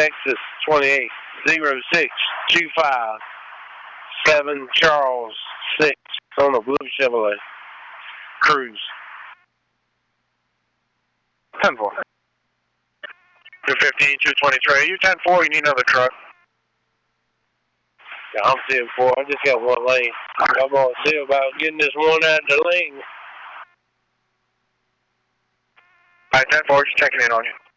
Texas 280625 Charles 6 on the blue Chevrolet Cruise. 10-4. 215, 223. You 10-4, you need another truck. Yeah, I'm 10-4. I just got one lane. I'm going to see about getting this one out of the lane. Alright, 10-4, just checking in on you.